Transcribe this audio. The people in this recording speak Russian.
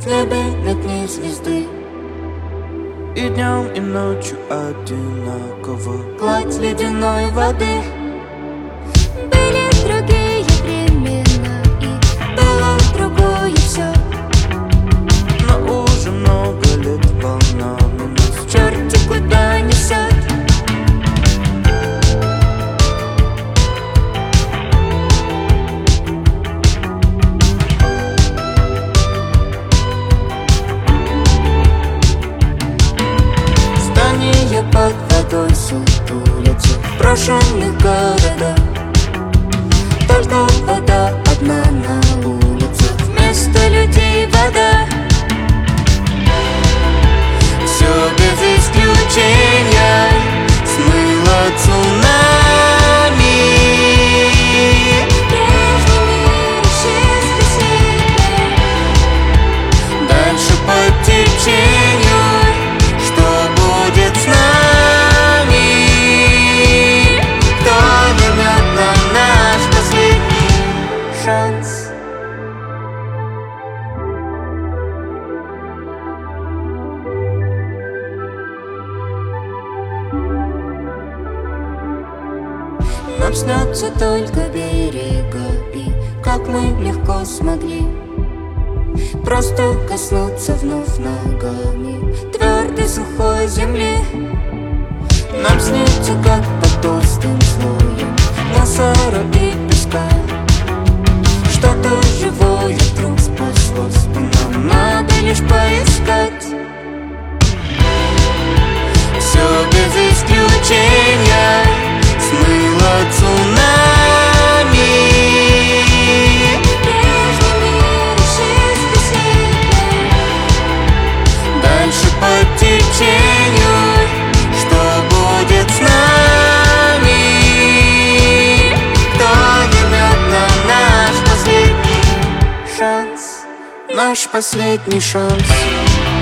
В небе на дне звезды, и днем, и ночью одинаково. гладь ледяной воды. Были другие времена, и было другое все. Но уже много лет волнами нас Черти куда несет. Здания под водой сутулятся в брошенных городах. Только вода одна на улицах, вместо людей вода. Все без исключения смыло цунами. Прежний мир исчез бесследно. Дальше по течению, что будет с нами? Кто вернет нам наш последний шанс? Нам снятся только берега, и как мы легко смогли просто коснуться вновь ногами твердой сухой земли. Нам снится, как под толстым слоем мусора и песка что-то живое вдруг спаслось, и нам надо лишь поискать. Все без исключения смыло цунами. Прежний мир исчез бесследно. Дальше по течению, что будет с нами? Кто вернет нам наш последний шанс? Наш последний шанс.